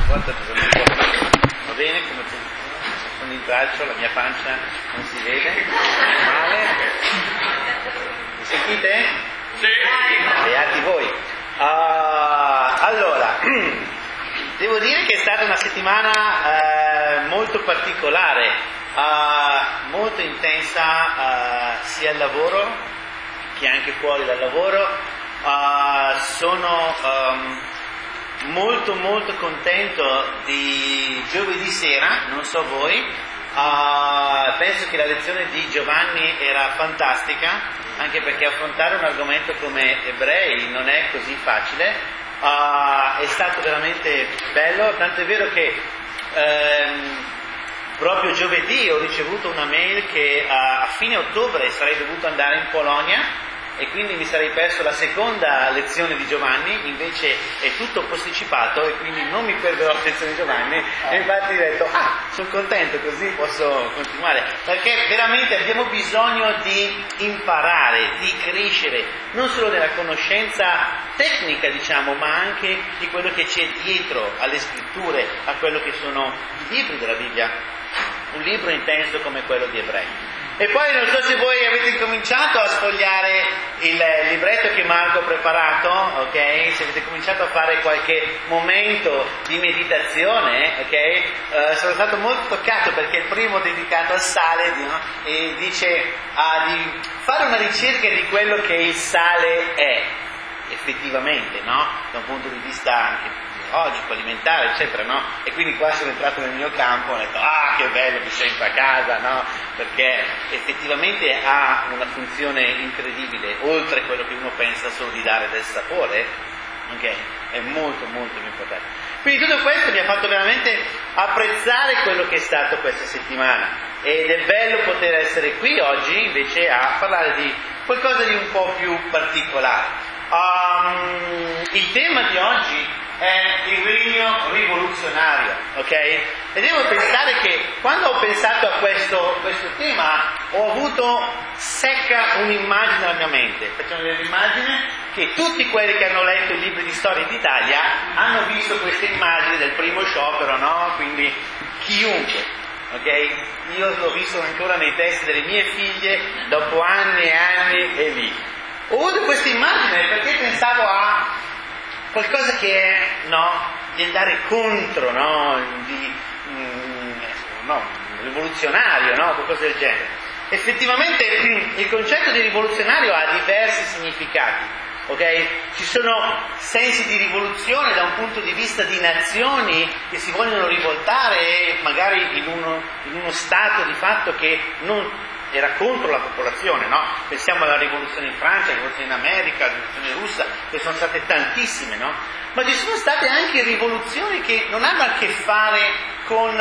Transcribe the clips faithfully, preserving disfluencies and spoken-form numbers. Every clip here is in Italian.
volta bisogna un po'. Va bene, come con il braccio, la mia pancia non si vede. Male. Mi sentite? Sì. Beati voi. Uh, allora, devo dire che è stata una settimana uh, molto particolare, uh, molto intensa uh, sia al lavoro che anche fuori dal lavoro. Uh, sono um, molto molto contento di giovedì sera, non so voi, uh, penso che la lezione di Giovanni era fantastica, anche perché affrontare un argomento come ebrei non è così facile, uh, è stato veramente bello, tanto è vero che um, proprio giovedì ho ricevuto una mail che uh, a fine ottobre sarei dovuto andare in Polonia e quindi mi sarei perso la seconda lezione di Giovanni, invece è tutto posticipato e quindi non mi perderò la lezione di Giovanni, e infatti ho detto, ah, sono contento, così posso continuare, perché veramente abbiamo bisogno di imparare, di crescere, non solo nella conoscenza tecnica, diciamo, ma anche di quello che c'è dietro alle scritture, a quello che sono i libri della Bibbia, un libro intenso come quello di Ebrei. E poi non so se voi avete cominciato a sfogliare il libretto che Marco ha preparato, ok? Se avete cominciato a fare qualche momento di meditazione, ok? Uh, sono stato molto toccato perché il primo dedicato al sale, no? E dice ah, di fare una ricerca di quello che il sale è, effettivamente, no? Da un punto di vista anche biologico, alimentare, eccetera, no? E quindi qua sono entrato nel mio campo e ho detto, ah, che bello, mi sento a casa, no? Perché effettivamente ha una funzione incredibile, oltre a quello che uno pensa solo di dare del sapore, ok? È molto, molto importante. Quindi tutto questo mi ha fatto veramente apprezzare quello che è stato questa settimana, ed è bello poter essere qui oggi invece a parlare di qualcosa di un po' più particolare. Um, il tema di oggi è il regno rivoluzionario, ok? E devo pensare che quando ho pensato a questo, questo tema ho avuto secca un'immagine nella mia mente. Facciamo vedere l'immagine, che tutti quelli che hanno letto i libri di storia d'Italia hanno visto questa immagine del primo sciopero, no? Quindi chiunque, ok? Io l'ho visto ancora nei testi delle mie figlie dopo anni e anni e lì. Ho avuto questa immagine perché pensavo a qualcosa che è, no, di andare contro, no, di, mm, no, rivoluzionario, no, qualcosa del genere. Effettivamente il concetto di rivoluzionario ha diversi significati, ok? Ci sono sensi di rivoluzione da un punto di vista di nazioni che si vogliono rivoltare magari in uno, in uno stato di fatto che non era contro la popolazione, no? Pensiamo alla rivoluzione in Francia, alla rivoluzione in America, alla rivoluzione russa, che sono state tantissime, no? Ma ci sono state anche rivoluzioni che non hanno a che fare con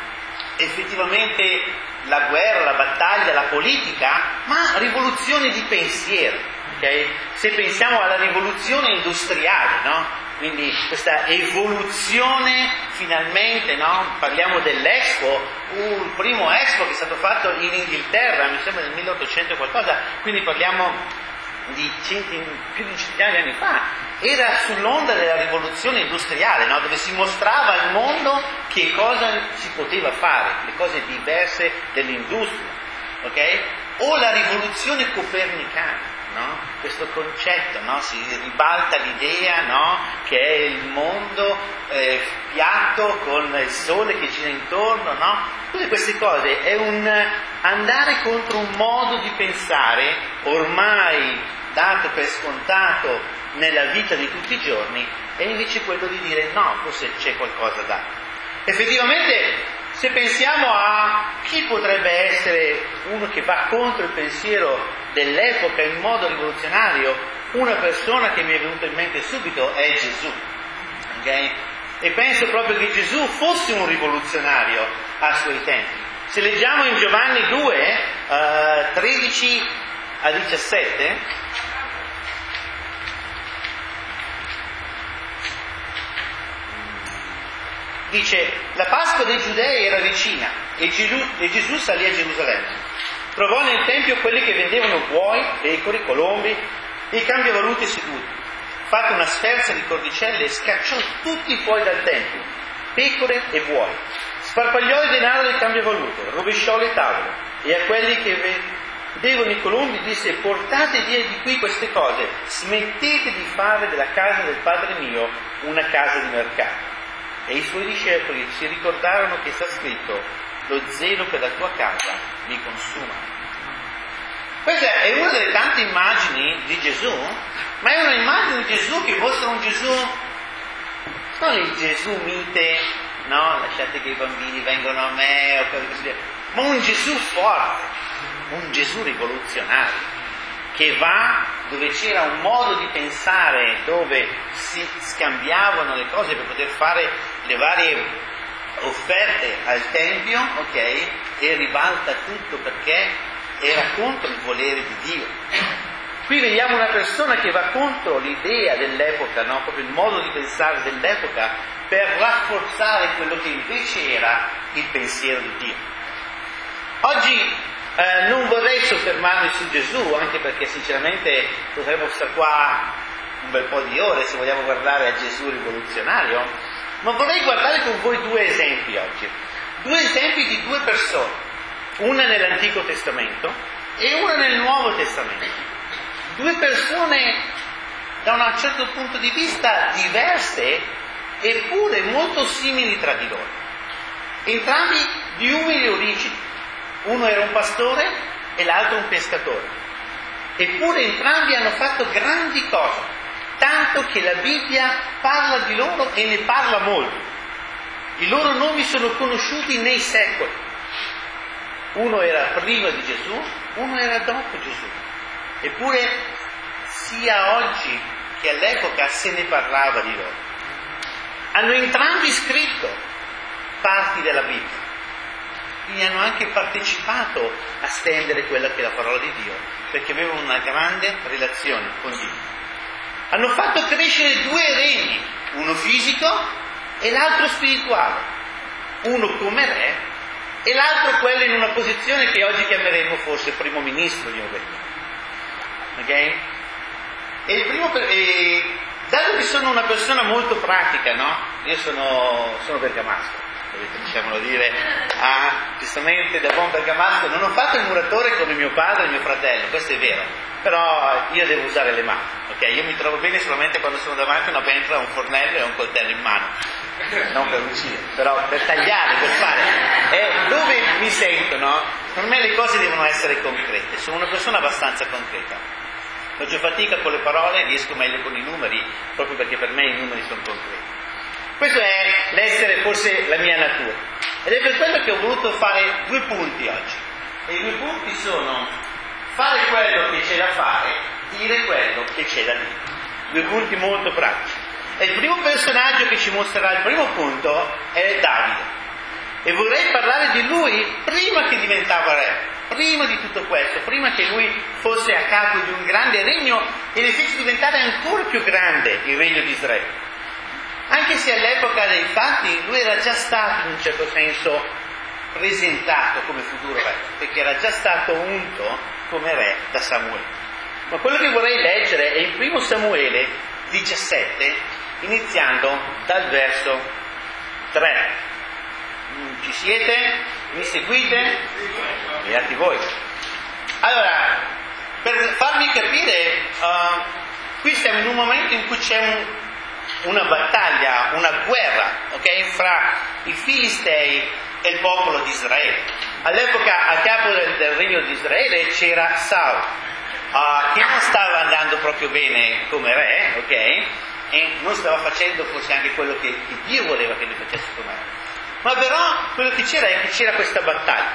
effettivamente la guerra, la battaglia, la politica, ma rivoluzioni di pensiero, ok? Se pensiamo alla rivoluzione industriale, no? Quindi questa evoluzione finalmente, no? Parliamo dell'Expo, uh, il primo Expo che è stato fatto in Inghilterra, mi sembra nel milleottocento qualcosa, quindi parliamo di centi, più di un centinaio di anni fa, era sull'onda della rivoluzione industriale, no? Dove si mostrava al mondo che cosa si poteva fare, le cose diverse dell'industria, ok? O la rivoluzione copernicana. No? Questo concetto, no? Si ribalta l'idea, no? Che è il mondo eh, piatto con il sole che gira intorno, no? Tutte queste cose è un andare contro un modo di pensare ormai dato per scontato nella vita di tutti i giorni, e invece quello di dire no, forse c'è qualcosa da. Effettivamente, se pensiamo a chi potrebbe essere uno che va contro il pensiero dell'epoca in modo rivoluzionario, una persona che mi è venuta in mente subito è Gesù, okay? E penso proprio che Gesù fosse un rivoluzionario ai suoi tempi. Se leggiamo in Giovanni due, uh, tredici a diciassette, dice: la Pasqua dei Giudei era vicina e Gesù, e Gesù salì a Gerusalemme. Trovò nel Tempio quelli che vendevano buoi, pecore, colombi e i cambiavaluti seduti. Fatta una sferza di cordicelle, scacciò tutti fuori dal Tempio pecore e buoi. Sparpagliò il denaro del cambiavalute, rovesciò le tavole e a quelli che vedevano i colombi disse: portate via di qui queste cose, smettete di fare della casa del Padre mio una casa di mercato. E i suoi discepoli si ricordarono che sta scritto: lo zelo per la tua casa mi consuma. Questa è una delle tante immagini di Gesù, ma è un'immagine di Gesù che mostra un Gesù, non il Gesù mite, no, lasciate che i bambini vengano a me, o cose così, ma un Gesù forte, un Gesù rivoluzionario, che va dove c'era un modo di pensare, dove si scambiavano le cose per poter fare le varie offerte al Tempio, ok, e ribalta tutto perché era contro il volere di Dio. Qui vediamo una persona che va contro l'idea dell'epoca, no? Proprio il modo di pensare dell'epoca, per rafforzare quello che invece era il pensiero di Dio. Oggi eh, non vorrei soffermarmi su Gesù, anche perché sinceramente potremmo stare qua un bel po' di ore se vogliamo guardare a Gesù rivoluzionario, ma vorrei guardare con voi due esempi oggi. Due esempi di due persone. Una nell'Antico Testamento e una nel Nuovo Testamento. Due persone da un certo punto di vista diverse eppure molto simili tra di loro. Entrambi di umili origini. Uno era un pastore e l'altro un pescatore. Eppure entrambi hanno fatto grandi cose, tanto che la Bibbia parla di loro e ne parla molto. I loro nomi sono conosciuti nei secoli. Uno era prima di Gesù, uno era dopo Gesù. Eppure sia oggi che all'epoca se ne parlava di loro. Hanno entrambi scritto parti della Bibbia. Quindi hanno anche partecipato a stendere quella che è la parola di Dio, perché avevano una grande relazione con Dio. Hanno fatto crescere due regni, uno fisico e l'altro spirituale. Uno come re e l'altro quello in una posizione che oggi chiameremo forse primo ministro di un regno. Ok? E il primo, e, dato che sono una persona molto pratica, no? Io sono, sono bergamasco, dovete diciamolo dire, ah, giustamente da buon bergamasco, non ho fatto il muratore come mio padre e mio fratello, questo è vero, però io devo usare le mani, ok? Io mi trovo bene solamente quando sono davanti a una pentola, un fornello e un coltello in mano. Non per uccidere, però per tagliare, per fare. E dove mi sento, no? Per me le cose devono essere concrete. Sono una persona abbastanza concreta. Faccio fatica con le parole, riesco meglio con i numeri, proprio perché per me i numeri sono concreti. Questo è l'essere forse la mia natura. Ed è per quello che ho voluto fare due punti oggi. E i due punti sono fare quello che c'è da fare, dire quello che c'è da dire. Due punti molto pratici. E il primo personaggio che ci mostrerà il primo punto è Davide. E vorrei parlare di lui prima che diventava re, prima di tutto questo, prima che lui fosse a capo di un grande regno e ne fece diventare ancora più grande il regno di Israele. Anche se all'epoca dei fatti lui era già stato in un certo senso presentato come futuro re, perché era già stato unto come re da Samuele. Ma quello che vorrei leggere è il primo Samuele diciassette, iniziando dal verso tre. Ci siete? Mi seguite? Beati voi. Allora, per farvi capire, uh, qui siamo in un momento in cui c'è un, una battaglia, una guerra, ok, fra i Filistei e il popolo di Israele. All'epoca a capo del, del regno di Israele c'era Saul, uh, che non stava andando proprio bene come re, ok, e non stava facendo forse anche quello che, che Dio voleva che lui facesse come re. Ma però quello che c'era è che c'era questa battaglia.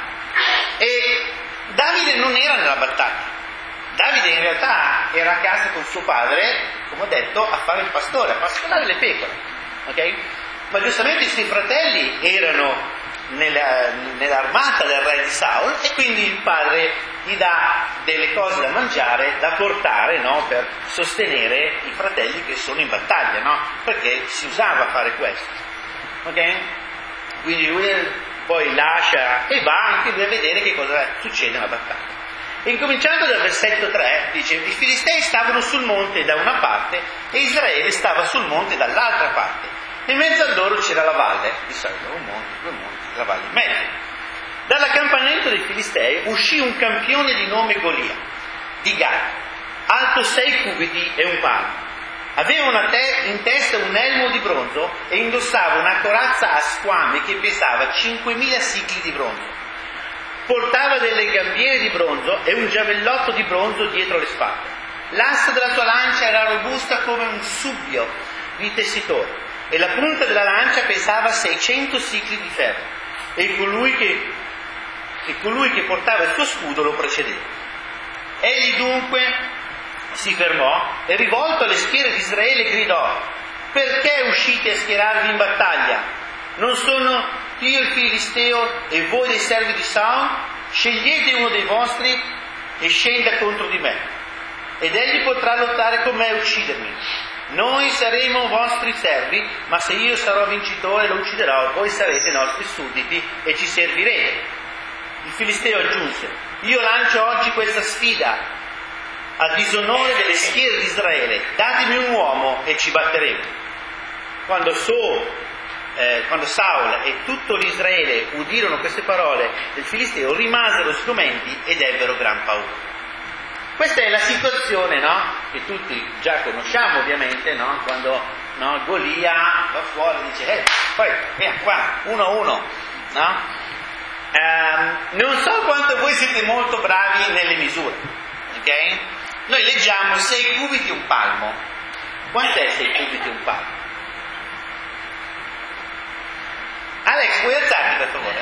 E Davide non era nella battaglia. Davide in realtà era a casa con suo padre, come ho detto, a fare il pastore, a pascolare le pecore. Ok? Ma giustamente i suoi fratelli erano nella, nell'armata del re di Saul e quindi il padre gli dà delle cose da mangiare, da portare, no? Per sostenere i fratelli che sono in battaglia, no? Perché si usava fare questo. Ok? Quindi lui poi lascia e va anche a vedere che cosa succede nella battaglia. E incominciando dal versetto tre, dice: i Filistei stavano sul monte da una parte e Israele stava sul monte dall'altra parte. e in mezzo a loro c'era la valle, di solito un monte, due monti, la valle in mezzo. Dall'accampamento dei Filistei uscì un campione di nome Golia, di Gat, alto sei cubiti e un palmo. Aveva una te- in testa un elmo di bronzo e indossava una corazza a squame che pesava cinquemila sicli di bronzo. Portava delle gambiere di bronzo e un giavellotto di bronzo dietro le spalle. L'asta della sua lancia era robusta come un subbio di tessitore e la punta della lancia pesava seicento sicli di ferro e colui che, e colui che portava il suo scudo lo precedeva. Egli dunque si fermò e rivolto alle schiere di Israele gridò: perché uscite a schierarvi in battaglia? Non sono io il Filisteo e voi dei servi di Saul? Scegliete uno dei vostri e scenda contro di me, ed egli potrà lottare con me e uccidermi. Noi saremo vostri servi, ma se io sarò vincitore lo ucciderò, voi sarete nostri sudditi e ci servirete. Il Filisteo aggiunse: io lancio oggi questa sfida a disonore delle schiere di Israele, datemi un uomo e ci batteremo. Quando, so, eh, quando Saul e tutto l'Israele udirono queste parole del Filisteo, rimasero sgomenti ed ebbero gran paura. Questa è la situazione, no? Che tutti già conosciamo ovviamente, no? Quando no? Golia va fuori e dice: eh, poi via qua, uno a uno, no? Um, non so quanto voi siete molto bravi nelle misure, ok? Noi leggiamo sei cubiti un palmo. Quant'è sei cubiti un palmo? Alex, puoi alzarti per favore?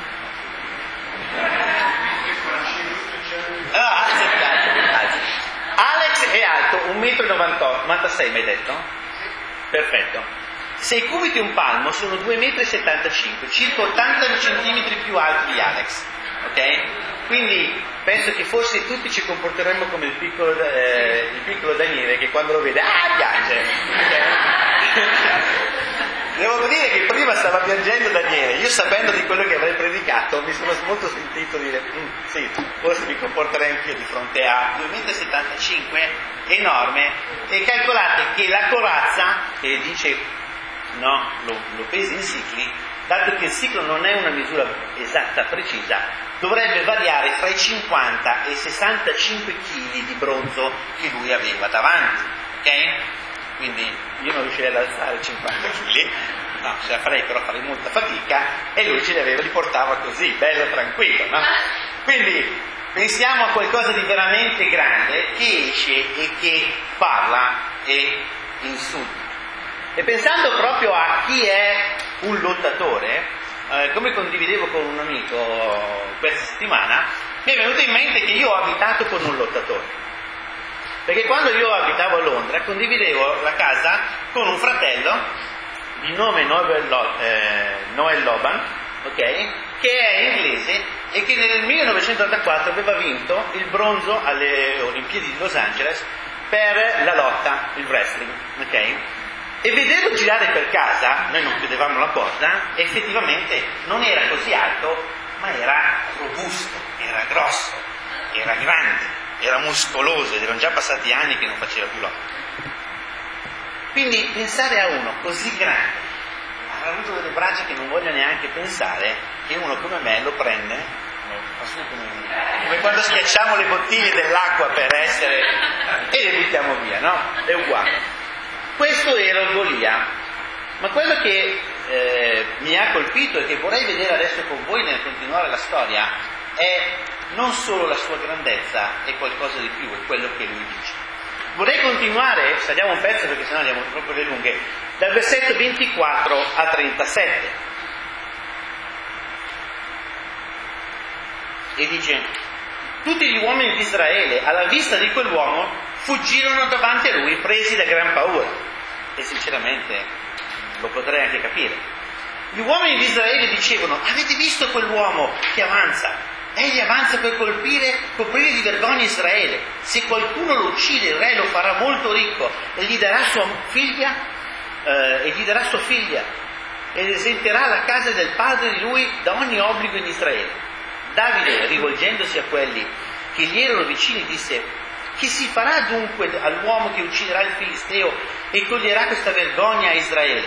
Ah, alzati, alzati. Alex è alto un metro e novantasei, mi hai detto? Perfetto. sei cubiti un palmo sono due metri e settantacinque, circa ottanta centimetri più alto di Alex. Ok? Quindi penso che forse tutti ci comporteremmo come il piccolo, eh, il piccolo Daniele, che quando lo vede, ah, piange. Okay? Devo dire che prima stava piangendo Daniele, io sapendo di quello che avrei predicato mi sono molto sentito dire, mm, sì, forse mi comporterei anch'io di fronte a due metri e settantacinque, enorme, e calcolate che la corazza, che dice, no, lo, lo pesi in sicli, dato che il ciclo non è una misura esatta, precisa, dovrebbe variare fra i cinquanta e i sessantacinque chili di bronzo che lui aveva davanti, ok? Quindi io non riuscirei ad alzare cinquanta chili, no, ce la farei, però farei molta fatica, e lui ce li aveva, li portava così, bello tranquillo, no? Quindi pensiamo a qualcosa di veramente grande che esce e che parla e insulta. E pensando proprio a chi è un lottatore, eh, come condividevo con un amico questa settimana, mi è venuto in mente che io ho abitato con un lottatore. Perché quando io abitavo a Londra condividevo la casa con un fratello di nome Noel, eh, Noel Loban, okay, che è inglese e che nel millenovecentottantaquattro aveva vinto il bronzo alle Olimpiadi di Los Angeles per la lotta, il wrestling. Okay? E vederlo girare per casa, noi non chiudevamo la porta, effettivamente non era così alto, ma era robusto, era grosso, era grande, era muscoloso, ed erano già passati anni che non faceva più lotta. Quindi pensare a uno così grande, ha avuto delle braccia che non voglio neanche pensare, che uno come me lo prende, come, come quando schiacciamo le bottiglie dell'acqua per essere, e le buttiamo via, no? È uguale. Questo era Golia, ma quello che eh, mi ha colpito e che vorrei vedere adesso con voi nel continuare la storia è non solo la sua grandezza, è qualcosa di più, è quello che lui dice. Vorrei continuare, saliamo un pezzo perché sennò andiamo troppo le lunghe, dal versetto ventiquattro a trentasette. E dice: tutti gli uomini di Israele, alla vista di quell'uomo, fuggirono davanti a lui, presi da gran paura. E sinceramente lo potrei anche capire. Gli uomini di Israele dicevano: avete visto quell'uomo che avanza? Egli avanza per colpire, coprire di vergogna Israele. Se qualcuno lo uccide, il re lo farà molto ricco e gli darà sua figlia, eh, e gli darà sua figlia, ed esenterà la casa del padre di lui da ogni obbligo in Israele. Davide, rivolgendosi a quelli che gli erano vicini, disse: che si farà dunque all'uomo che ucciderà il Filisteo e toglierà questa vergogna a Israele?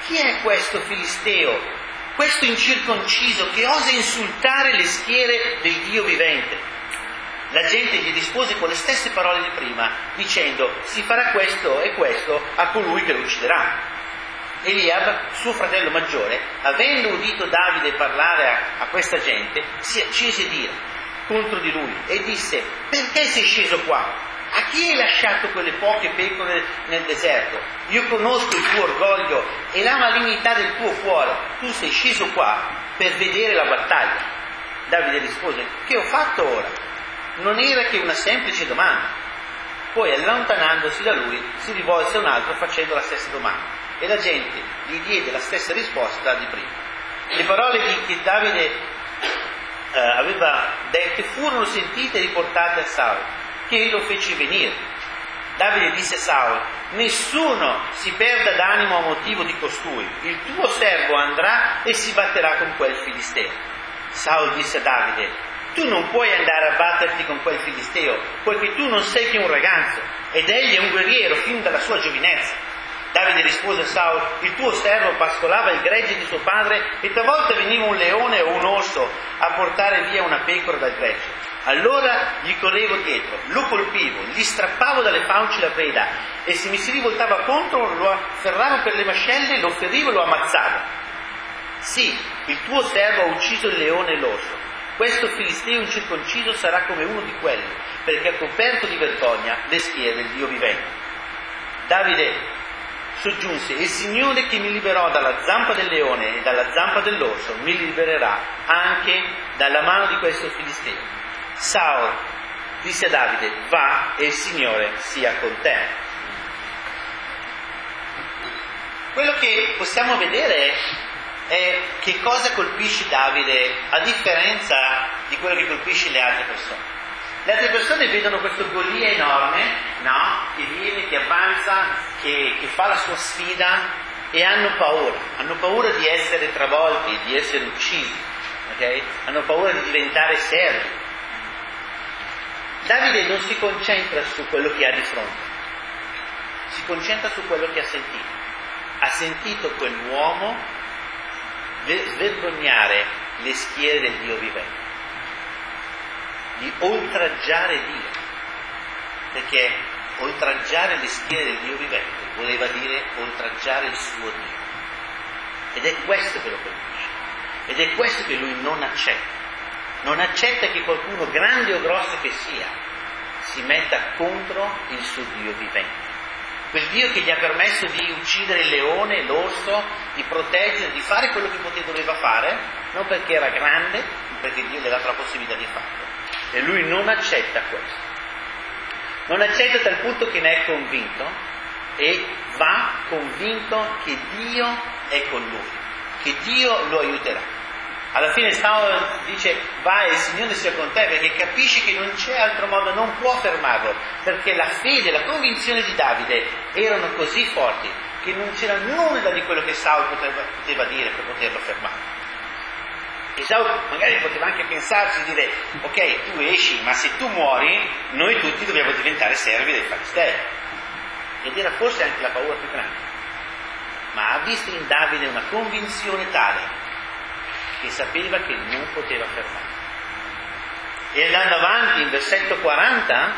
chi è questo filisteo, questo incirconciso che osa insultare le schiere del Dio vivente? La gente gli rispose con le stesse parole di prima, dicendo: si farà questo e questo a colui che lo ucciderà. Eliab, suo fratello maggiore, avendo udito Davide parlare a, a questa gente, si accese d'ira contro di lui e disse: perché sei sceso qua? A chi hai lasciato quelle poche pecore nel deserto? Io conosco il tuo orgoglio e la malignità del tuo cuore. Tu sei sceso qua per vedere la battaglia. Davide rispose: che ho fatto ora? Non era che una semplice domanda. Poi, allontanandosi da lui, si rivolse a un altro facendo la stessa domanda. E la gente gli diede la stessa risposta di prima. Le parole di che Davide eh, aveva dette furono sentite e riportate a Saul, che lo fece venire. Davide disse a Saul: nessuno si perda d'animo a motivo di costui, il tuo servo andrà e si batterà con quel filisteo. Saul disse a Davide: tu non puoi andare a batterti con quel filisteo, poiché tu non sei che un ragazzo, ed egli è un guerriero fin dalla sua giovinezza. Davide rispose a Saul: il tuo servo pascolava il gregge di suo padre e talvolta veniva un leone o un orso a portare via una pecora dal gregge. Allora gli correvo dietro, lo colpivo, gli strappavo dalle fauci la preda e se mi si rivoltava contro lo afferravo per le mascelle, lo ferivo e lo ammazzavo. Sì, il tuo servo ha ucciso il leone e l'orso. Questo filisteo incirconciso sarà come uno di quelli, perché ha coperto di vergogna le schiere del Dio vivente. Davide soggiunse: il Signore che mi liberò dalla zampa del leone e dalla zampa dell'orso mi libererà anche dalla mano di questo filisteo. Saul disse a Davide: va e il Signore sia con te. Quello che possiamo vedere è che cosa colpisce Davide a differenza di quello che colpisce le altre persone. Le altre persone vedono questo Golia enorme, no? Che viene, che avanza, che, che fa la sua sfida e hanno paura. Hanno paura di essere travolti, di essere uccisi, ok? Hanno paura di diventare servi. Davide non si concentra su quello che ha di fronte, si concentra su quello che ha sentito. Ha sentito quell'uomo svergognare le schiere del Dio vivente, di oltraggiare Dio, perché oltraggiare le schiere del Dio vivente voleva dire oltraggiare il suo Dio, ed è questo che lo colpisce, ed è questo che lui non accetta. Non accetta che qualcuno, grande o grosso che sia, si metta contro il suo Dio vivente. Quel Dio che gli ha permesso di uccidere il leone, l'orso, di proteggere, di fare quello che poteva, doveva fare, non perché era grande, ma perché Dio gli ha dato la possibilità di farlo. E lui non accetta questo. Non accetta a tal punto che ne è convinto e va convinto che Dio è con lui, che Dio lo aiuterà. Alla fine Saul dice: vai, il Signore sia con te, perché capisce che non c'è altro modo, non può fermarlo, perché la fede, la convinzione di Davide erano così forti che non c'era nulla di quello che Saul poteva, poteva dire per poterlo fermare. E Saul magari poteva anche pensarci, dire: ok, tu esci, ma se tu muori noi tutti dobbiamo diventare servi dei Filistei. Ed era forse anche la paura più grande, ma ha visto in Davide una convinzione tale che sapeva che non poteva fermare. E andando avanti in versetto quaranta,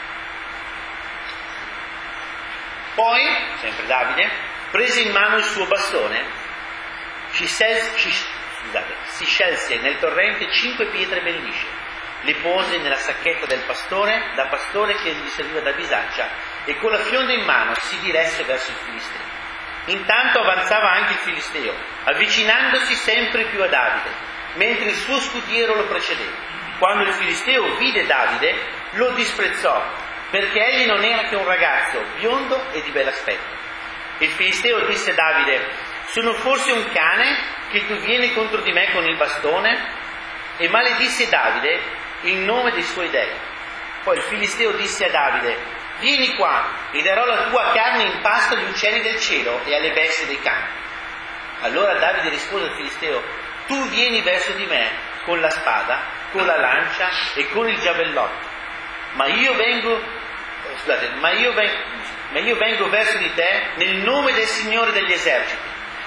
poi, sempre Davide, prese in mano il suo bastone, ci scelse, ci, scusate, si scelse nel torrente cinque pietre ben lisce, le pose nella sacchetta del pastore, da pastore che gli serviva da bisaccia, e con la fionda in mano si diresse verso il filisteo. Intanto avanzava anche il filisteo, avvicinandosi sempre più a Davide, mentre il suo scudiero lo precedeva. Quando il filisteo vide Davide, lo disprezzò, perché egli non era che un ragazzo biondo e di bell'aspetto. Il filisteo disse a Davide: sono forse un cane che tu vieni contro di me con il bastone? E maledisse Davide in nome dei suoi dei. Poi il filisteo disse a Davide: vieni qua e darò la tua carne in pasto agli uccelli del cielo e alle bestie dei campi. Allora Davide rispose al filisteo: tu vieni verso di me con la spada, con la lancia e con il giavellotto, ma io vengo, scusate, ma io vengo, ma io vengo verso di te nel nome del Signore degli eserciti,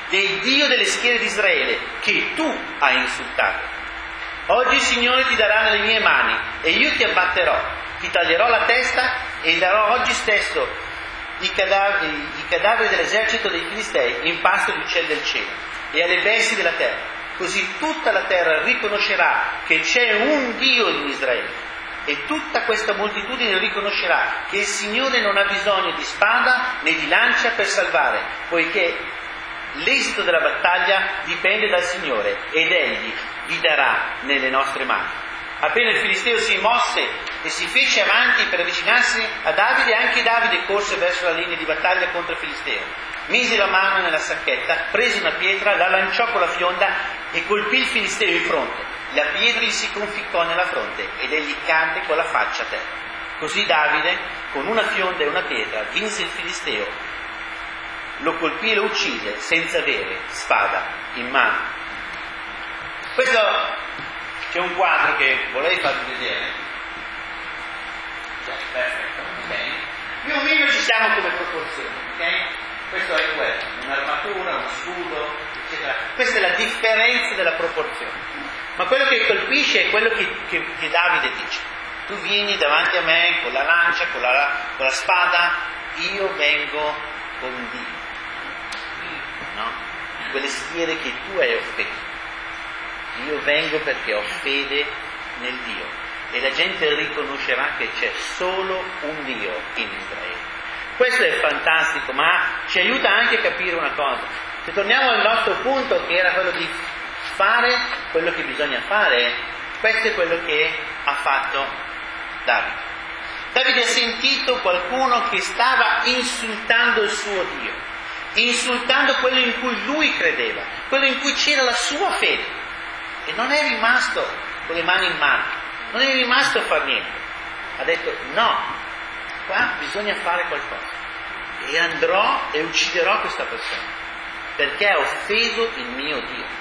del Dio delle schiere di Israele, che tu hai insultato. Oggi il Signore ti darà nelle mie mani e io ti abbatterò, ti taglierò la testa e darò oggi stesso i cadaveri, i cadaveri dell'esercito dei Filistei in pasto agli uccelli del cielo e alle bestie della terra. Così tutta la terra riconoscerà che c'è un Dio in Israele. E tutta questa moltitudine riconoscerà che il Signore non ha bisogno di spada né di lancia per salvare, poiché l'esito della battaglia dipende dal Signore ed Egli vi darà nelle nostre mani. Appena il Filisteo si mosse e si fece avanti per avvicinarsi a Davide, anche Davide corse verso la linea di battaglia contro il Filisteo. Mise la mano nella sacchetta, prese una pietra, la lanciò con la fionda e colpì il Filisteo in fronte. La pietra gli si conficcò nella fronte ed egli cadde con la faccia a terra. Così Davide, con una fionda e una pietra, vinse il Filisteo, lo colpì e lo uccise senza avere spada in mano. Questo c'è un quadro che vorrei farvi vedere. Perfetto, ok. Più o meno ci siamo come proporzioni, ok? Questo è quello, un'armatura, uno scudo, eccetera. Questa è la differenza della proporzione. Ma quello che colpisce è quello che, che, che Davide dice. Tu vieni davanti a me con la lancia, con la, con la spada, io vengo con Dio. No? Quelle schiere che tu hai offeso. Io vengo perché ho fede nel Dio. E la gente riconoscerà che c'è solo un Dio in Israele. Questo è fantastico, ma ci aiuta anche a capire una cosa. Se torniamo al nostro punto, che era quello di fare quello che bisogna fare, questo è quello che ha fatto Davide. Davide ha sentito qualcuno che stava insultando il suo Dio, insultando quello in cui lui credeva, quello in cui c'era la sua fede, e non è rimasto con le mani in mano, non è rimasto a far niente. Ha detto no, qua bisogna fare qualcosa e andrò e ucciderò questa persona perché ha offeso il mio Dio.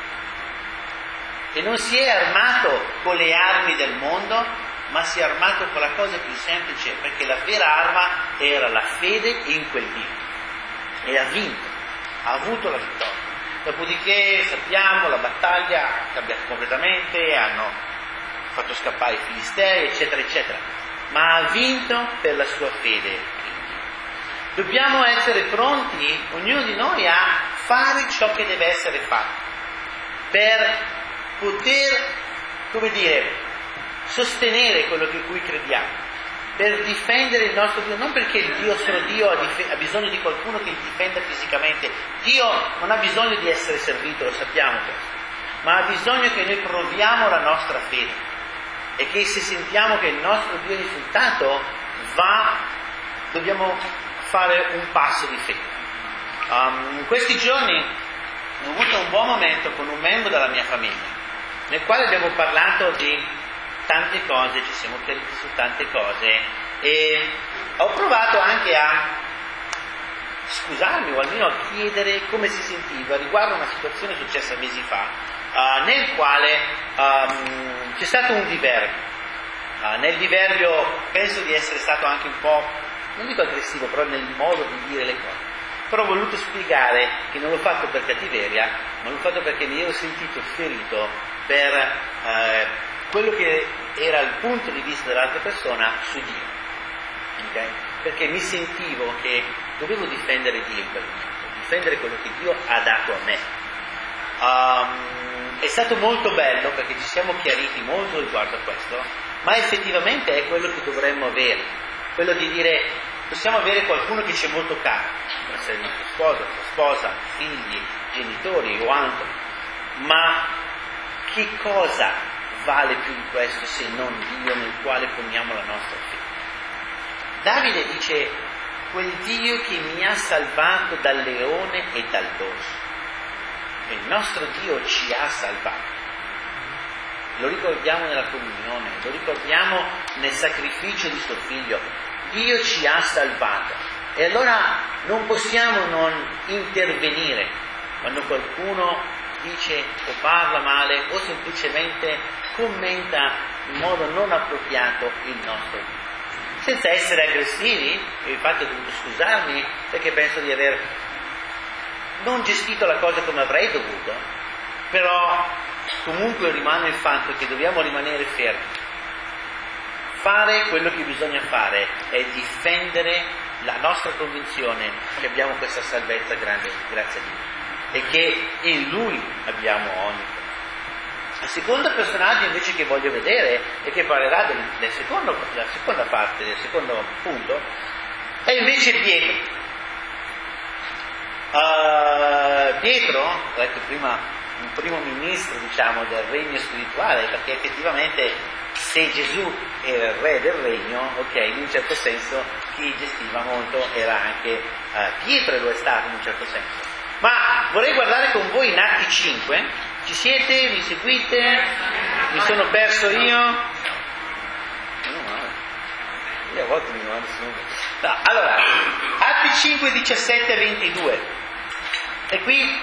E non si è armato con le armi del mondo, ma si è armato con la cosa più semplice, perché la vera arma era la fede in quel Dio. E ha vinto, ha avuto la vittoria. Dopodiché sappiamo, la battaglia ha cambiato completamente, hanno fatto scappare i Filistei, eccetera, eccetera. Ma ha vinto per la sua fede in Dio. Dobbiamo essere pronti, ognuno di noi, a fare ciò che deve essere fatto, per poter, come dire, sostenere quello in cui crediamo, per difendere il nostro Dio, non perché il nostro Dio ha, dif- ha bisogno di qualcuno che li difenda fisicamente. Dio non ha bisogno di essere servito, lo sappiamo questo, ma ha bisogno che noi proviamo la nostra fede e che se sentiamo che il nostro Dio è insultato, va, dobbiamo fare un passo di fede. Um, in questi giorni ho avuto un buon momento con un membro della mia famiglia, nel quale abbiamo parlato di tante cose, ci siamo chiariti su tante cose e ho provato anche a scusarmi o almeno a chiedere come si sentiva riguardo a una situazione successa mesi fa, uh, nel quale um, c'è stato un diverbio. Uh, nel diverbio penso di essere stato anche un po', non dico aggressivo, però nel modo di dire le cose. Però ho voluto spiegare che non l'ho fatto per cattiveria, ma l'ho fatto perché mi ero sentito ferito per eh, quello che era il punto di vista dell'altra persona su Dio. Okay? Perché mi sentivo che dovevo difendere Dio in quel momento, difendere quello che Dio ha dato a me. Um, è stato molto bello perché ci siamo chiariti molto riguardo a questo, ma effettivamente è quello che dovremmo avere, quello di dire possiamo avere qualcuno che ci è molto caro, può essere il nostro sposo, la nostra sposa, figli, genitori o altro, ma che cosa vale più di questo se non Dio nel quale poniamo la nostra fede? Davide dice quel Dio che mi ha salvato dal leone e dal dorso. E il nostro Dio ci ha salvato. Lo ricordiamo nella comunione, lo ricordiamo nel sacrificio di suo figlio. Dio ci ha salvato. E allora non possiamo non intervenire quando qualcuno dice o parla male o semplicemente commenta in modo non appropriato il nostro Dio. Senza essere aggressivi, e infatti ho dovuto scusarmi perché penso di aver non gestito la cosa come avrei dovuto, però comunque rimane il fatto che dobbiamo rimanere fermi. Fare quello che bisogna fare è difendere la nostra convinzione che abbiamo questa salvezza grande, grazie a Dio, e che in Lui abbiamo ogni cosa. Il secondo personaggio invece che voglio vedere e che parlerà del, del secondo, della seconda parte, del secondo punto, è invece Pietro. Uh, Pietro, ho detto prima, un primo ministro, diciamo, del regno spirituale, perché effettivamente se Gesù era il re del regno, ok, in un certo senso chi gestiva molto era anche uh, Pietro, e lo è stato in un certo senso. Ma vorrei guardare con voi in Atti cinque. Ci siete? Mi seguite? Mi sono perso io? No, no. Io a volte mi domando se non... No, allora, Atti cinque, diciassette e ventidue. E qui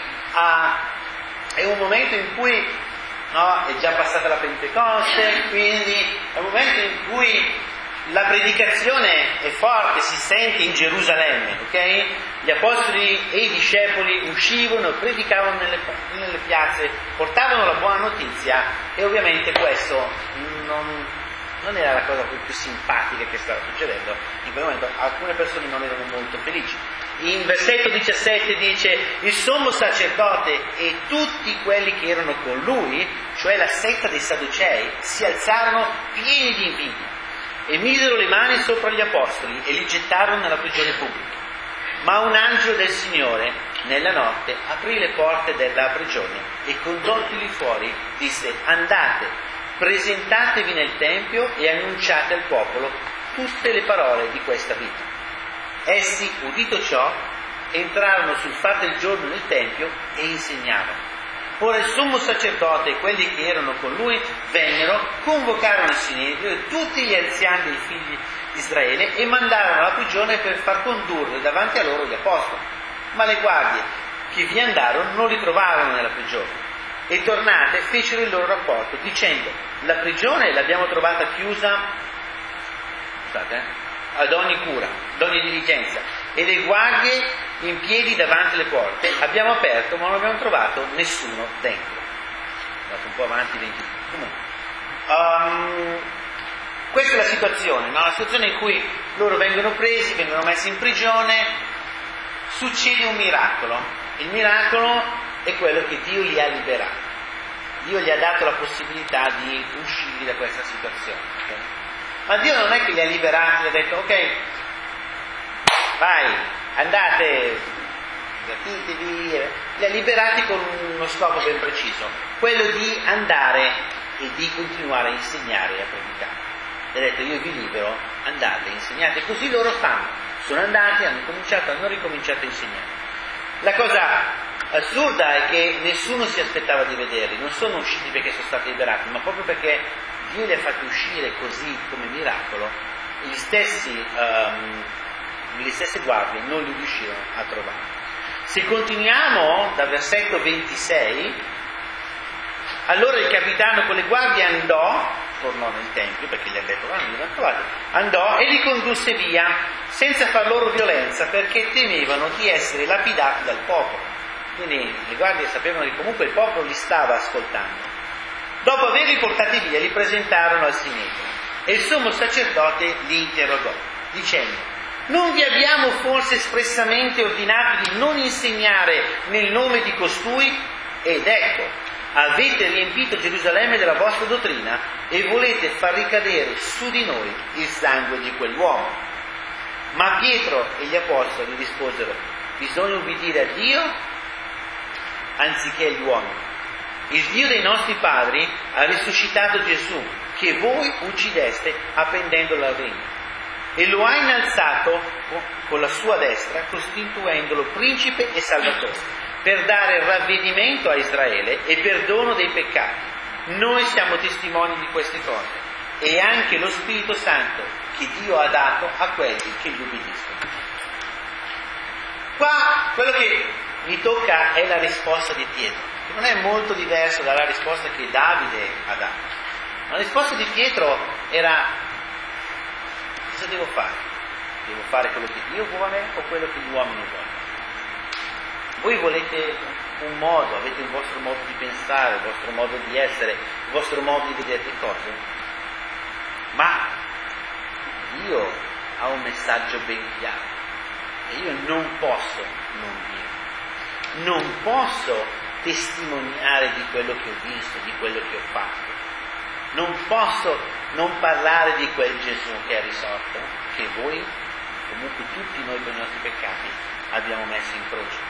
uh, è un momento in cui, no, è già passata la Pentecoste, quindi è un momento in cui la predicazione è forte, si sente in Gerusalemme, ok? Gli apostoli e i discepoli uscivano, predicavano nelle, nelle piazze, portavano la buona notizia, e ovviamente questo non, non era la cosa più simpatica che stava succedendo. In quel momento alcune persone non erano molto felici. In versetto diciassette dice: il sommo sacerdote e tutti quelli che erano con lui, cioè la setta dei Sadducei, si alzarono pieni di invidia e misero le mani sopra gli apostoli e li gettarono nella prigione pubblica. Ma un angelo del Signore nella notte aprì le porte della prigione e, condottili fuori, disse: andate, presentatevi nel tempio e annunciate al popolo tutte le parole di questa vita. Essi, udito ciò, entrarono sul far del giorno nel tempio e insegnavano. Ora il sommo sacerdote e quelli che erano con lui vennero, convocarono il Sinedrio e tutti gli anziani dei figli di Israele e mandarono alla prigione per far condurre davanti a loro gli apostoli. Ma le guardie che vi andarono non li trovarono nella prigione, e tornate fecero il loro rapporto dicendo: la prigione l'abbiamo trovata chiusa, scusate, eh, ad ogni cura, ad ogni diligenza, e le guardie in piedi davanti alle porte. Abbiamo aperto, ma non abbiamo trovato nessuno dentro. Andate un po' avanti, venti. Comunque, um, questa è la situazione, no? La situazione in cui loro vengono presi, vengono messi in prigione, succede un miracolo. Il miracolo è quello che Dio li ha liberati. Dio gli ha dato la possibilità di uscire da questa situazione. Okay? Ma Dio non è che li ha liberati e ha detto: ok, vai, andate, divertitevi. Li ha liberati con uno scopo ben preciso, quello di andare e di continuare a insegnare e a predicare. Ha detto: io vi libero, andate, insegnate. Così loro fanno. Sono andati, hanno cominciato, hanno ricominciato a insegnare. La cosa assurda è che nessuno si aspettava di vederli, non sono usciti perché sono stati liberati, ma proprio perché Dio li ha fatti uscire così come miracolo, gli stessi, um, le stesse guardie non li riuscirono a trovare. Se continuiamo dal versetto ventisei, allora il capitano con le guardie andò, tornò nel tempio perché gli ha detto: ah, non li hanno trovati, andò e li condusse via senza far loro violenza, perché temevano di essere lapidati dal popolo. Quindi le guardie sapevano che comunque il popolo li stava ascoltando. Dopo averli portati via, li presentarono al Sinedrio e il sommo sacerdote li interrogò, dicendo: non vi abbiamo forse espressamente ordinato di non insegnare nel nome di costui? Ed ecco, avete riempito Gerusalemme della vostra dottrina e volete far ricadere su di noi il sangue di quell'uomo. Ma Pietro e gli apostoli risposero: bisogna ubbidire a Dio anziché agli uomini. Il Dio dei nostri padri ha risuscitato Gesù, che voi uccideste appendendolo al regno, e lo ha innalzato con la sua destra, costituendolo principe e salvatore, per dare ravvedimento a Israele e perdono dei peccati. Noi siamo testimoni di queste cose, e anche lo Spirito Santo che Dio ha dato a quelli che gli ubbidiscono. Qua quello che mi tocca è la risposta di Pietro, che non è molto diversa dalla risposta che Davide ha dato. La risposta di Pietro era: cosa devo fare? Devo fare quello che Dio vuole o quello che gli uomini vogliono? Voi volete un modo, avete il vostro modo di pensare, il vostro modo di essere, il vostro modo di vedere le cose, ma Dio ha un messaggio ben chiaro e io non posso non dire, non posso testimoniare di quello che ho visto, di quello che ho fatto, non posso non parlare di quel Gesù che è risorto, che voi, comunque tutti noi con i nostri peccati, abbiamo messo in croce.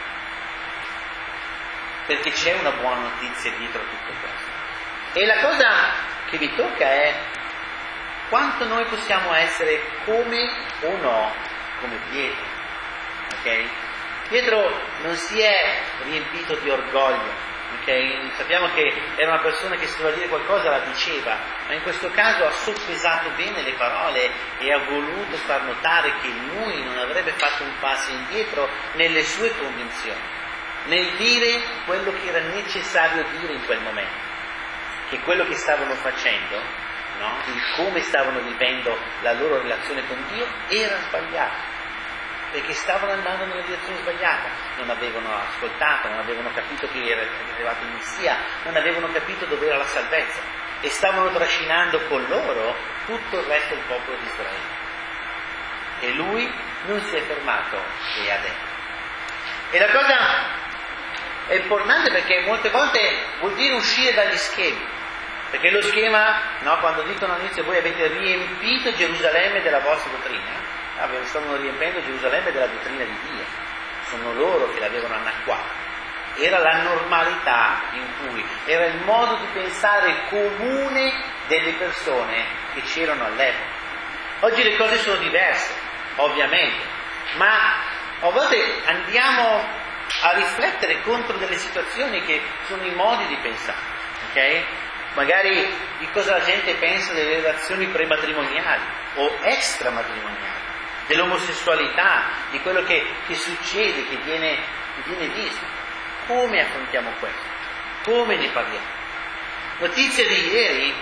Perché c'è una buona notizia dietro a tutto questo. E la cosa che vi tocca è quanto noi possiamo essere come o no, come Pietro. Ok? Pietro non si è riempito di orgoglio, ok? Sappiamo che era una persona che se doveva dire qualcosa la diceva, ma in questo caso ha soppesato bene le parole e ha voluto far notare che lui non avrebbe fatto un passo indietro nelle sue convinzioni, nel dire quello che era necessario dire in quel momento, che quello che stavano facendo, no? Il come stavano vivendo la loro relazione con Dio era sbagliato, perché stavano andando nella direzione sbagliata, non avevano ascoltato, non avevano capito che era arrivato il Messia, non avevano capito dove era la salvezza e stavano trascinando con loro tutto il resto del popolo di Israele. E lui non si è fermato e ha detto. E la cosa è importante perché molte volte vuol dire uscire dagli schemi, perché lo schema, no, quando dicono all'inizio voi avete riempito Gerusalemme della vostra dottrina, ah, stavano riempendo Gerusalemme della dottrina di Dio, sono loro che l'avevano annacquata, era la normalità in cui, era il modo di pensare comune delle persone che c'erano all'epoca. Oggi le cose sono diverse, ovviamente, ma a volte andiamo a riflettere contro delle situazioni che sono i modi di pensare, ok? Magari di cosa la gente pensa delle relazioni prematrimoniali o extramatrimoniali, dell'omosessualità, di quello che, che succede, che viene, che viene visto. Come affrontiamo questo? Come ne parliamo? Notizia di ieri,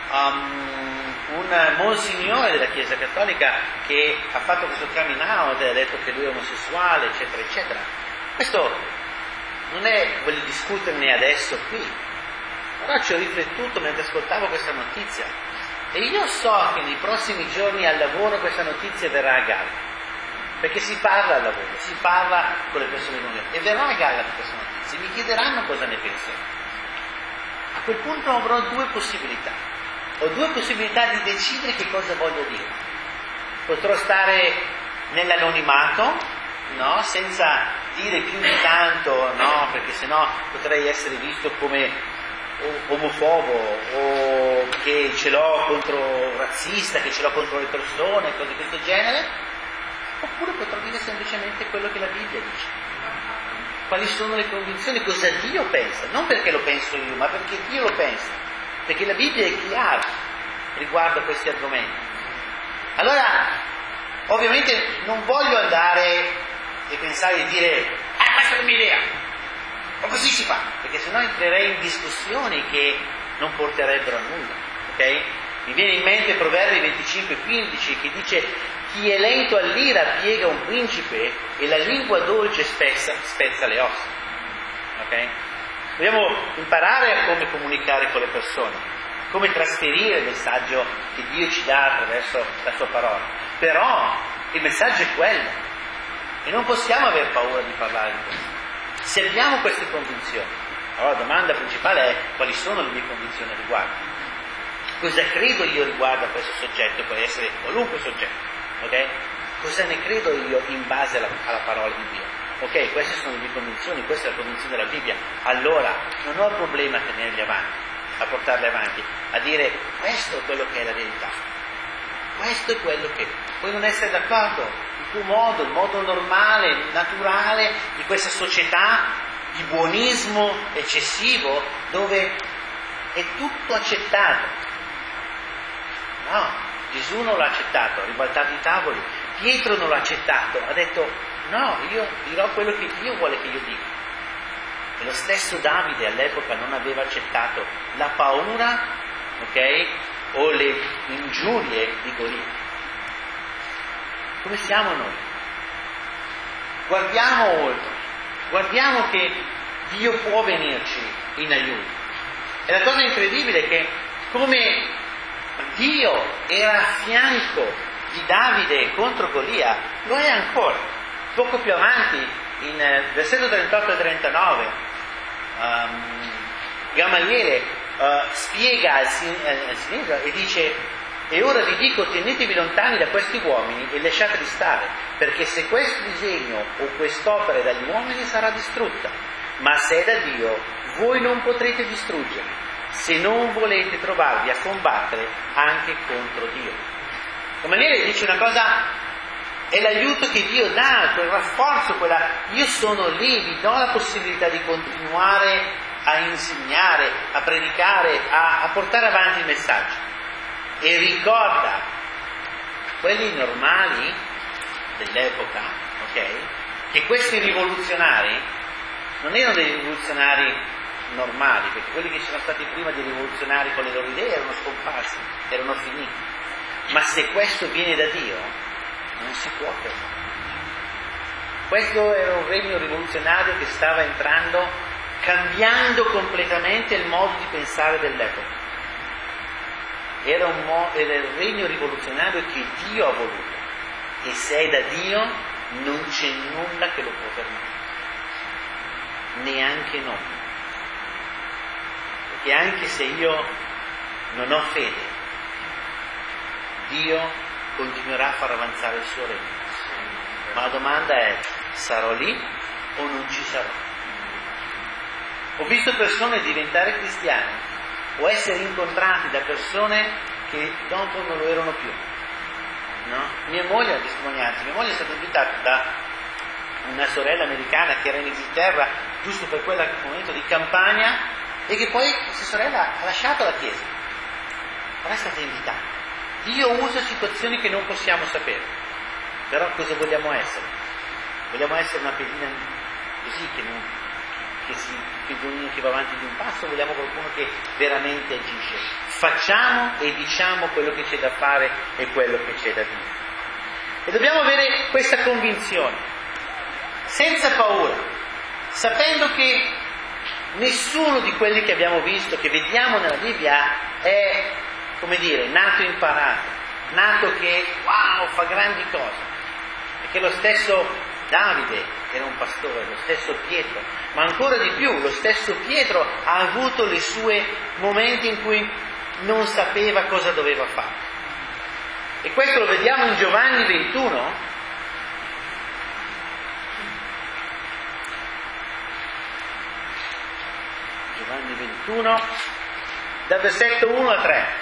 um, un monsignore della Chiesa Cattolica che ha fatto questo coming out, ha detto che lui è omosessuale, eccetera, eccetera. Questo non è, voglio discuterne adesso qui, però ci ho riflettuto mentre ascoltavo questa notizia e io so che nei prossimi giorni al lavoro questa notizia verrà a galla, perché si parla al lavoro, si parla con le persone con e verrà a galla di questa notizia e mi chiederanno cosa ne penso. A quel punto avrò due possibilità, ho due possibilità di decidere che cosa voglio dire. Potrò stare nell'anonimato, no, senza dire più di tanto, no, perché sennò potrei essere visto come omofobo o che ce l'ho contro razzista, che ce l'ho contro le persone, cose di questo genere, oppure potrò dire semplicemente quello che la Bibbia dice. Quali sono le convinzioni, cosa Dio pensa, non perché lo penso io, ma perché Dio lo pensa, perché la Bibbia è chiara riguardo a questi argomenti. Allora, ovviamente non voglio andare e pensare di dire ah, questa è la mia idea, o così si fa, perché sennò entrerei in discussioni che non porterebbero a nulla, ok? Mi viene in mente Proverbi venticinque quindici che dice chi è lento all'ira piega un principe e la lingua dolce spezza, spezza le ossa, ok? Dobbiamo imparare a come comunicare con le persone, come trasferire il messaggio che Dio ci dà attraverso la sua parola, però il messaggio è quello. E non possiamo aver paura di parlare di questo. Se abbiamo queste convinzioni, allora la domanda principale è quali sono le mie convinzioni a riguardo. Cosa credo io riguardo a questo soggetto, può essere qualunque soggetto, ok? Cosa ne credo io in base alla, alla parola di Dio? Ok, queste sono le mie convinzioni, questa è la convinzione della Bibbia. Allora non ho problema a tenerle avanti, a portarle avanti, a dire questo è quello che è la verità. Questo è quello che... Puoi non essere d'accordo, il tuo modo, il modo normale, naturale di questa società di buonismo eccessivo dove è tutto accettato. No, Gesù non l'ha accettato, ha ribaltato i tavoli, Pietro non l'ha accettato, ha detto no, io dirò quello che Dio vuole che io dica. E lo stesso Davide all'epoca non aveva accettato la paura, ok, o le ingiurie di Golia. Come siamo noi? Guardiamo oltre, guardiamo che Dio può venirci in aiuto. E la cosa incredibile è che come Dio era a fianco di Davide contro Golia, lo è ancora. Poco più avanti, in eh, versetto trentotto e trentanove, um, Gamaliele uh, spiega al, al Sinedrio e dice: e ora vi dico, tenetevi lontani da questi uomini e lasciateli stare, perché se questo disegno o quest'opera è dagli uomini sarà distrutta, ma se è da Dio voi non potrete distruggerli, se non volete trovarvi a combattere anche contro Dio. Gamaliele dice una cosa, è l'aiuto che Dio dà, quel rafforzo, quella, io sono lì, vi do la possibilità di continuare a insegnare, a predicare, a, a portare avanti il messaggio. E ricorda, quelli normali dell'epoca, ok? Che questi rivoluzionari non erano dei rivoluzionari normali, perché quelli che sono stati prima dei rivoluzionari con le loro idee erano scomparsi, erano finiti. Ma se questo viene da Dio, non si può fermare. Questo era un regno rivoluzionario che stava entrando, cambiando completamente il modo di pensare dell'epoca. Era, un mo- era il regno rivoluzionario che Dio ha voluto, e se è da Dio non c'è nulla che lo può fermare, neanche noi, perché anche se io non ho fede, Dio continuerà a far avanzare il suo regno. Ma la domanda è: sarò lì o non ci sarò? Ho visto persone diventare cristiani o essere incontrati da persone che dopo non lo erano più, no? Mia moglie ha testimonianza, mia moglie è stata invitata da una sorella americana che era in Inghilterra giusto per quel momento di campagna, e che poi questa sorella ha lasciato la chiesa, però è stata invitata. Dio usa situazioni che non possiamo sapere, però cosa vogliamo essere? Vogliamo essere una pedina così che non Che, si, che, che va avanti di un passo, vogliamo qualcuno che veramente agisce. Facciamo e diciamo quello che c'è da fare e quello che c'è da dire. E dobbiamo avere questa convinzione, senza paura, sapendo che nessuno di quelli che abbiamo visto, che vediamo nella Bibbia, è, come dire, nato imparato, nato che, wow, fa grandi cose. Perché lo stesso Davide era un pastore, lo stesso Pietro, ma ancora di più, lo stesso Pietro ha avuto i suoi momenti in cui non sapeva cosa doveva fare. E questo lo vediamo in Giovanni ventuno. Giovanni ventuno, dal versetto uno a tre.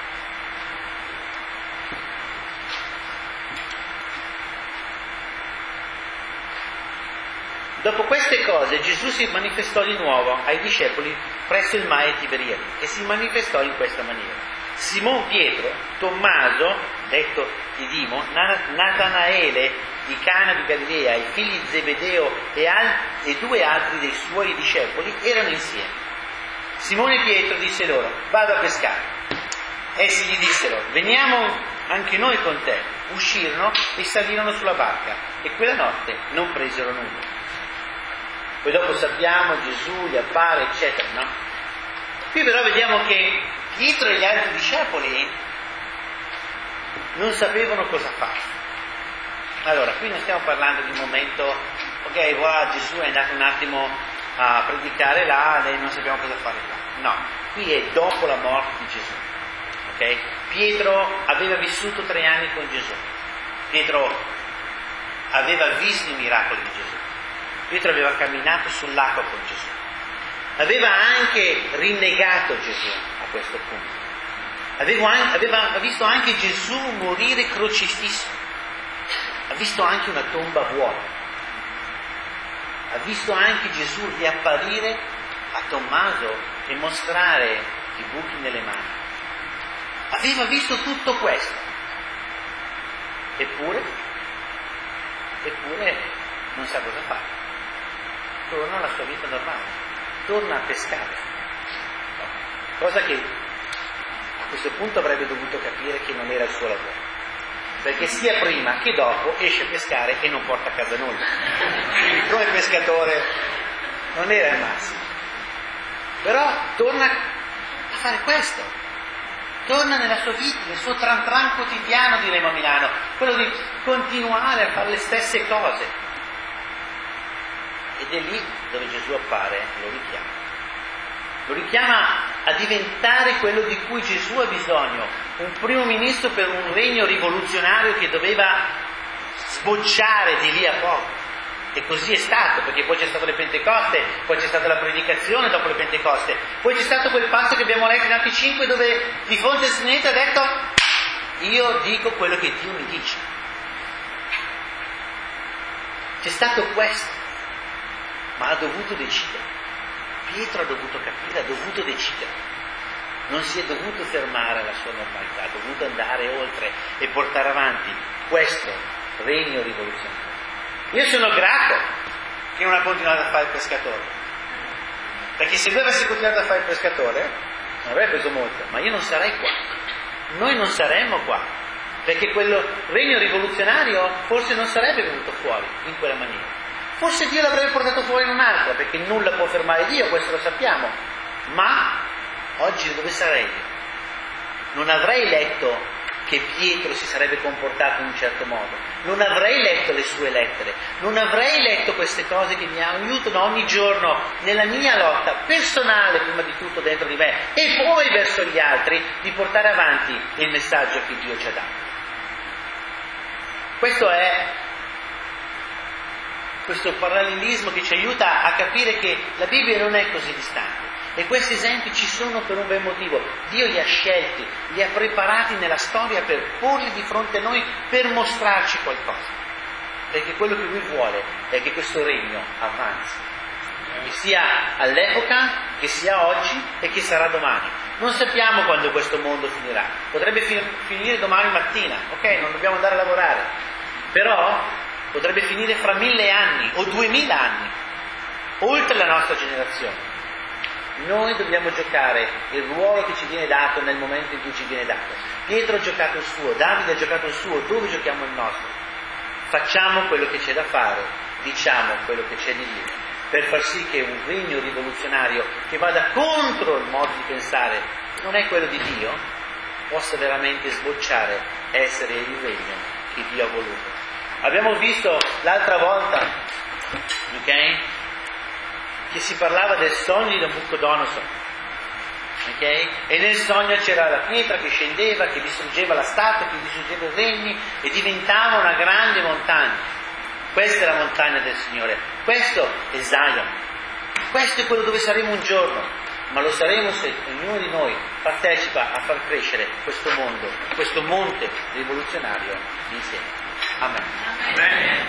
Dopo queste cose Gesù si manifestò di nuovo ai discepoli presso il mare Tiberiadi e si manifestò in questa maniera. Simon Pietro, Tommaso, detto Didimo, Natanaele di Cana di Galilea, i figli di Zebedeo e, al- e due altri dei suoi discepoli erano insieme. Simone Pietro disse loro: vado a pescare. Essi gli dissero: veniamo anche noi con te. Uscirono e salirono sulla barca e quella notte non presero nulla. Poi dopo sappiamo, Gesù gli appare, eccetera, no? Qui però vediamo che Pietro e gli altri discepoli non sapevano cosa fare. Allora, qui non stiamo parlando di un momento, ok, wow, Gesù è andato un attimo a predicare là, e non sappiamo cosa fare là. No, qui è dopo la morte di Gesù. Ok? Pietro aveva vissuto tre anni con Gesù. Pietro aveva visto i miracoli di Gesù. Pietro aveva camminato sull'acqua con Gesù. Aveva anche rinnegato Gesù a questo punto. Aveva, anche, aveva visto anche Gesù morire crocifisso. Ha visto anche una tomba vuota. Ha visto anche Gesù riapparire a Tommaso e mostrare i buchi nelle mani. Aveva visto tutto questo. Eppure, eppure non sa cosa fare. Torna alla sua vita normale, torna a pescare, cosa che a questo punto avrebbe dovuto capire che non era il suo lavoro, perché sia prima che dopo esce a pescare e non porta a casa nulla. come pescatore non era il massimo. Però torna a fare questo, torna nella sua vita, nel suo tran tran quotidiano, diremo a Milano, quello di continuare a fare le stesse cose. Ed è lì dove Gesù appare e lo richiama. Lo richiama a diventare quello di cui Gesù ha bisogno, un primo ministro per un regno rivoluzionario che doveva sbocciare di lì a poco. E così è stato, perché poi c'è stato le Pentecoste, poi c'è stata la predicazione dopo le Pentecoste, poi c'è stato quel passo che abbiamo letto in Atti cinque dove di fronte al Sinedrio ha detto: io dico quello che Dio mi dice. C'è stato questo, ma ha dovuto decidere. Pietro ha dovuto capire, ha dovuto decidere. Non si è dovuto fermare alla sua normalità, ha dovuto andare oltre e portare avanti questo regno rivoluzionario. Io sono grato che non ha continuato a fare il pescatore, perché se lui avesse continuato a fare il pescatore non avrebbe preso molto, ma io non sarei qua, noi non saremmo qua, perché quel regno rivoluzionario forse non sarebbe venuto fuori in quella maniera, forse Dio l'avrebbe portato fuori in un'altra, perché nulla può fermare Dio, questo lo sappiamo, ma oggi dove sarei? Non avrei letto che Pietro si sarebbe comportato in un certo modo, non avrei letto le sue lettere, non avrei letto queste cose che mi aiutano ogni giorno nella mia lotta personale, prima di tutto dentro di me e poi verso gli altri, di portare avanti il messaggio che Dio ci ha dato. Questo è questo parallelismo che ci aiuta a capire che la Bibbia non è così distante. E questi esempi ci sono per un bel motivo. Dio li ha scelti, li ha preparati nella storia per porli di fronte a noi, per mostrarci qualcosa. Perché quello che Lui vuole è che questo regno avanzi, che sia all'epoca, che sia oggi e che sarà domani. Non sappiamo quando questo mondo finirà. Potrebbe finire domani mattina, ok? Non dobbiamo andare a lavorare. Però potrebbe finire fra mille anni o duemila anni, oltre la nostra generazione. Noi dobbiamo giocare il ruolo che ci viene dato nel momento in cui ci viene dato. Pietro ha giocato il suo, Davide ha giocato il suo, dove giochiamo il nostro? Facciamo quello che c'è da fare, diciamo quello che c'è di dire, per far sì che un regno rivoluzionario che vada contro il modo di pensare, che non è quello di Dio, possa veramente sbocciare, essere il regno che Dio ha voluto. Abbiamo visto l'altra volta, ok? Che si parlava del sogno di Nabucodonosor, ok? E nel sogno c'era la pietra che scendeva, che distruggeva la statua, che distruggeva i regni e diventava una grande montagna. Questa è la montagna del Signore, questo è Zion, questo è quello dove saremo un giorno, ma lo saremo se ognuno di noi partecipa a far crescere questo mondo, questo monte rivoluzionario insieme. Amen. Amen.